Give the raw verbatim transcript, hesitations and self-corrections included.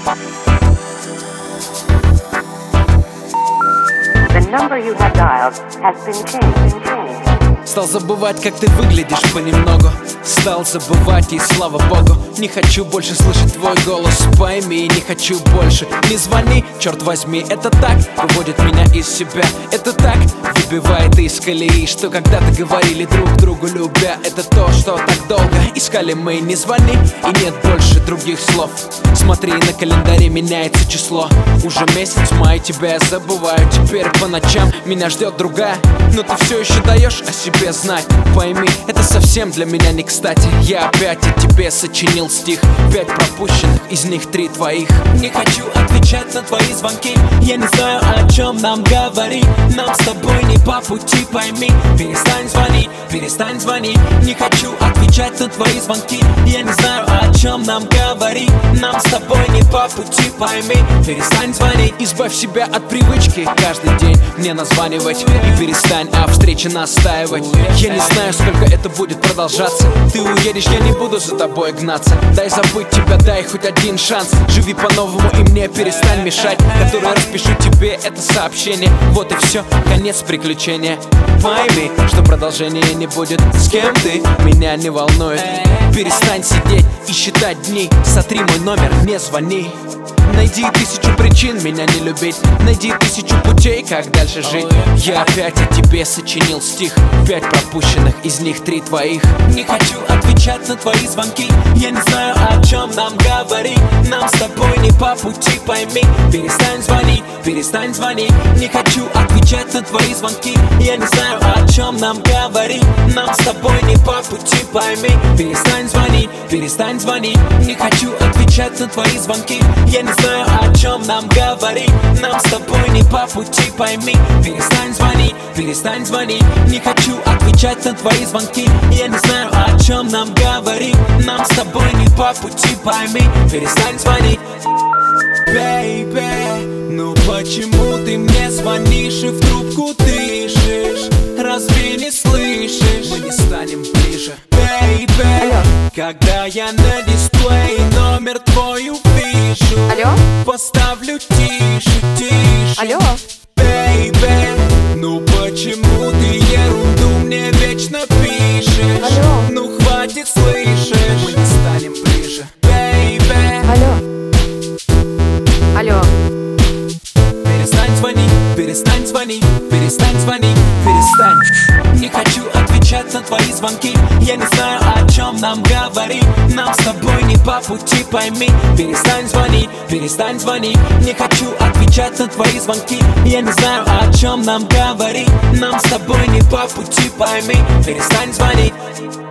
The number you have dialed has been changed, been changed. Стал забывать, как ты выглядишь понемногу. Стал забывать, и слава богу. Не хочу больше слышать твой голос, пойми, не хочу больше. Не звони, черт возьми, это так выводит меня из себя. Это так выбивает из колеи, что когда-то говорили друг другу любя. Это то, что так долго искали мы. Не звони, и нет больше других слов. Смотри, на календаре меняется число. Уже месяц май, тебя я забываю. Теперь по ночам меня ждет другая. Но ты все еще даешь о себе знать. Пойми, это совсем для меня не кстати. Я опять о тебе сочинил стих. Пять пропущенных, из них три твоих. Не хочу отвечать на твои звонки. Я не знаю, о чем нам говорить. Нам с тобой не по пути, пойми. Перестань звонить, перестань звонить. Не хочу отвечать на твои звонки. Я не знаю, о чем нам говорить. Нам с тобой не по пути, пойми. Перестань звонить. Избавь себя от привычки каждый день мне названивать. И перестань о встрече настаивать. Я не знаю, сколько это будет продолжаться. Ты уедешь, я не буду за тобой гнаться. Дай забыть тебя, дай хоть один шанс. Живи по-новому и мне перестань мешать. Который распишу тебе это сообщение. Вот и все, конец приключения. Пойми, что продолжения не будет. С кем ты, меня не волнует. Перестань сидеть и считать дни. Сотри мой номер, не звони. Найди тысячу причин меня не любить. Найди тысячу путей, как дальше жить. Я опять о тебе сочинил стих. Пять пропущенных, из них три твоих. Не хочу отвечать на твои звонки. Я не знаю, о чем нам говорить. Нам с тобой не по пути, пойми. Перестань звонить, перестань звонить. Не хочу отвечать на твои звонки. Я не знаю, о чем нам говорить. Нам с тобой не по пути, пойми. Перестань звонить, перестань звонить. Не хочу отвечать на твои звонки. Я не знаю, о чем нам говорить. Нам с тобой не по пути, пойми. Перестань звонить, перестань звонить. Не хочу отвечать на твои звонки. Я не знаю, о чем нам говорить. Нам с тобой не по пути, пойми. Перестань звонить. Бэйби, ну почему ты мне звонишь и в трубку дышишь? Разве не слышишь? Мы не станем ближе. Бэйби, когда я на дисплей номер твой увижу, Алло? поставлю тише, тише. Алло? Бэйби, ну почему ты ерунду мне вечно пишешь? Алло? Ну хватит, слышишь? Мы не станем ближе. Бэйби, Алло? Алло? перестань звонить, перестань звонить, перестань звонить, перестань. Не хочу отвечать на твои звонки. Я не знаю, о чем нам говорить. Нам с тобой не по пути, пойми. Перестань звонить, перестань звонить. Не хочу отвечать на твои звонки. Я не знаю, о чем нам говорить. Нам с тобой не по пути, пойми. Перестань звонить.